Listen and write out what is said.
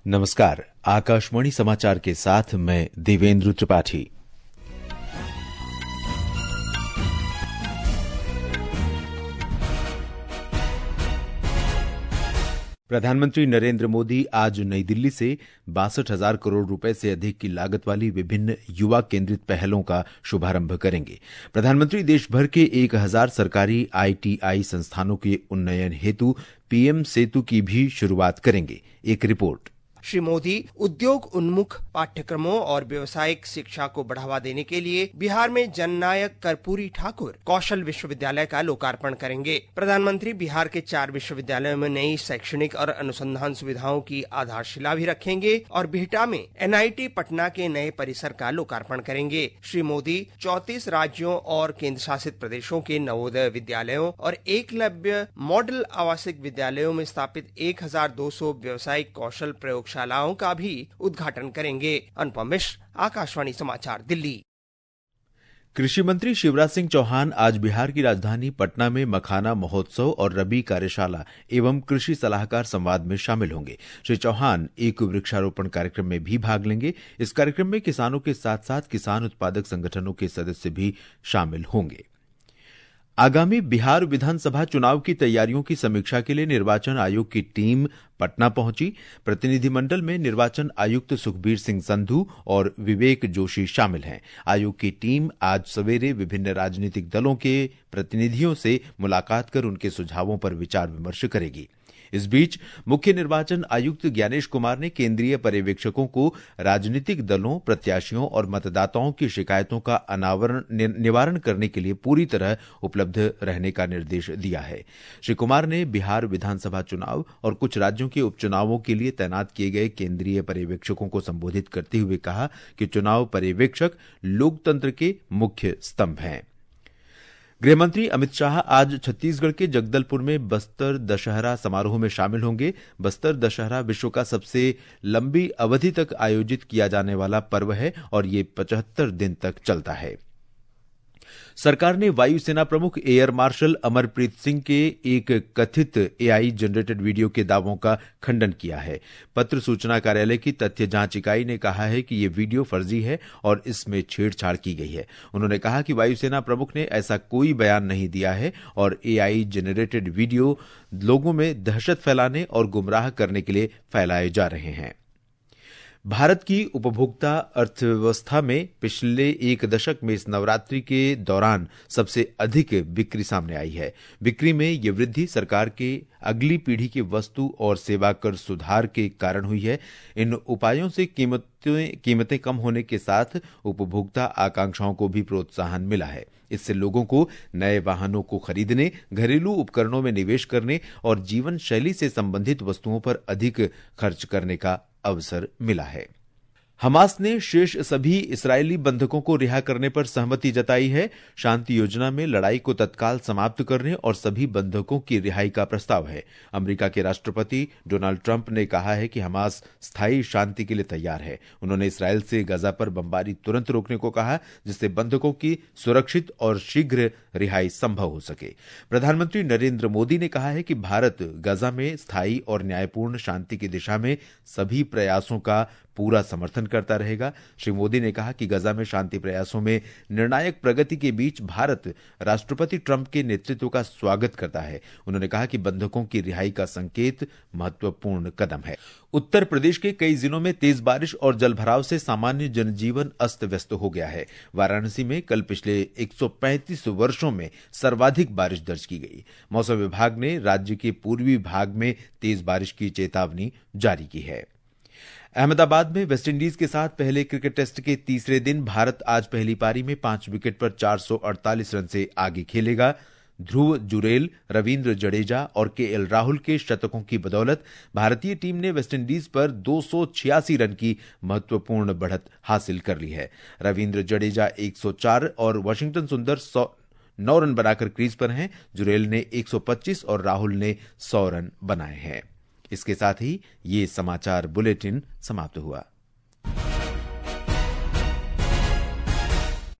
नमस्कार। आकाशवाणी समाचार के साथ मैं देवेंद्र त्रिपाठी। प्रधानमंत्री नरेंद्र मोदी आज नई दिल्ली से 62,000 करोड़ रुपए से अधिक की लागत वाली विभिन्न युवा केंद्रित पहलों का शुभारंभ करेंगे। प्रधानमंत्री देश भर के 1,000 सरकारी ITI संस्थानों के उन्नयन हेतु PM सेतु की भी शुरुआत करेंगे। एक रिपोर्ट। श्री मोदी उद्योग उन्मुख पाठ्यक्रमों और व्यावसायिक शिक्षा को बढ़ावा देने के लिए बिहार में जननायक कर्पूरी ठाकुर कौशल विश्वविद्यालय का लोकार्पण करेंगे। प्रधानमंत्री बिहार के 4 विश्वविद्यालयों में नई शैक्षणिक और अनुसंधान सुविधाओं की आधारशिला भी रखेंगे और बिहटा में NIT पटना के नए परिसर का लोकार्पण करेंगे। श्री मोदी 34 राज्यों और केंद्र शासित प्रदेशों के नवोदय विद्यालयों और एकलव्य मॉडल आवासिक विद्यालयों में स्थापित 1,200 व्यावसायिक कौशल प्रयोगशालाओं का भी उद्घाटन करेंगे। अनुपम मिश्र, आकाशवाणी समाचार, दिल्ली। कृषि मंत्री शिवराज सिंह चौहान आज बिहार की राजधानी पटना में मखाना महोत्सव और रबी कार्यशाला एवं कृषि सलाहकार संवाद में शामिल होंगे। श्री चौहान एक वृक्षारोपण कार्यक्रम में भी भाग लेंगे। इस कार्यक्रम में किसानों के साथ साथ किसान उत्पादक संगठनों के सदस्य भी शामिल होंगे। आगामी बिहार विधानसभा चुनाव की तैयारियों की समीक्षा के लिए निर्वाचन आयोग की टीम पटना पहुंची। प्रतिनिधिमंडल में निर्वाचन आयुक्त सुखबीर सिंह संधू और विवेक जोशी शामिल हैं। आयोग की टीम आज सवेरे विभिन्न राजनीतिक दलों के प्रतिनिधियों से मुलाकात कर उनके सुझावों पर विचार विमर्श करेगी। इस बीच मुख्य निर्वाचन आयुक्त ज्ञानेश कुमार ने केंद्रीय पर्यवेक्षकों को राजनीतिक दलों, प्रत्याशियों और मतदाताओं की शिकायतों का निवारण करने के लिए पूरी तरह उपलब्ध रहने का निर्देश दिया है। श्री कुमार ने बिहार विधानसभा चुनाव और कुछ राज्यों के उपचुनावों के लिए तैनात किए गए केंद्रीय पर्यवेक्षकों को संबोधित करते हुए कहा कि चुनाव पर्यवेक्षक लोकतंत्र के मुख्य स्तंभ हैं। गृहमंत्री अमित शाह आज छत्तीसगढ़ के जगदलपुर में बस्तर दशहरा समारोह में शामिल होंगे। बस्तर दशहरा विश्व का सबसे लंबी अवधि तक आयोजित किया जाने वाला पर्व है और ये 75 दिन तक चलता है। सरकार ने वायुसेना प्रमुख एयर मार्शल अमरप्रीत सिंह के एक कथित AI जनरेटेड वीडियो के दावों का खंडन किया है। पत्र सूचना कार्यालय की तथ्य जांच इकाई ने कहा है कि यह वीडियो फर्जी है और इसमें छेड़छाड़ की गई है। उन्होंने कहा कि वायुसेना प्रमुख ने ऐसा कोई बयान नहीं दिया है और AI जनरेटेड वीडियो लोगों में दहशत फैलाने और गुमराह करने के लिए फैलाए जा रहे हैं। भारत की उपभोक्ता अर्थव्यवस्था में पिछले एक दशक में इस नवरात्रि के दौरान सबसे अधिक बिक्री सामने आई है। बिक्री में यह वृद्धि सरकार के अगली पीढ़ी के वस्तु और सेवा कर सुधार के कारण हुई है। इन उपायों से कीमतें कम होने के साथ उपभोक्ता आकांक्षाओं को भी प्रोत्साहन मिला है। इससे लोगों को नए वाहनों को खरीदने, घरेलू उपकरणों में निवेश करने और जीवन शैली से संबंधित वस्तुओं पर अधिक खर्च करने का अवसर मिला है। हमास ने शेष सभी इस्राएली बंधकों को रिहा करने पर सहमति जताई है। शांति योजना में लड़ाई को तत्काल समाप्त करने और सभी बंधकों की रिहाई का प्रस्ताव है। अमेरिका के राष्ट्रपति डोनाल्ड ट्रंप ने कहा है कि हमास स्थायी शांति के लिए तैयार है। उन्होंने इस्राएल से गाजा पर बमबारी तुरंत रोकने को कहा, जिससे बंधकों की सुरक्षित और शीघ्र रिहाई संभव हो सके। प्रधानमंत्री नरेंद्र मोदी ने कहा है कि भारत गाजा में स्थायी और न्यायपूर्ण शांति की दिशा में सभी प्रयासों का पूरा समर्थन करता रहेगा। श्री मोदी ने कहा कि गाजा में शांति प्रयासों में निर्णायक प्रगति के बीच भारत राष्ट्रपति ट्रंप के नेतृत्व का स्वागत करता है। उन्होंने कहा कि बंधकों की रिहाई का संकेत महत्वपूर्ण कदम है। उत्तर प्रदेश के कई जिलों में तेज बारिश और जलभराव से सामान्य जनजीवन अस्त व्यस्त हो गया है। वाराणसी में कल पिछले 135 वर्षों में सर्वाधिक बारिश दर्ज की गई। मौसम विभाग ने राज्य के पूर्वी भाग में तेज बारिश की चेतावनी जारी की है। अहमदाबाद में वेस्टइंडीज के साथ पहले क्रिकेट टेस्ट के तीसरे दिन भारत आज पहली पारी में 5 विकेट पर 448 रन से आगे खेलेगा। ध्रुव जुरेल, रविंद्र जडेजा और KL राहुल के शतकों की बदौलत भारतीय टीम ने वेस्टइंडीज पर 286 रन की महत्वपूर्ण बढ़त हासिल कर ली है। रविंद्र जडेजा 104 और वाशिंगटन सुंदर 9 रन बनाकर क्रीज पर हैं। जुरेल ने 125 और राहुल ने 100 रन बनाए हैं। इसके साथ ही ये समाचार बुलेटिन समाप्त हुआ।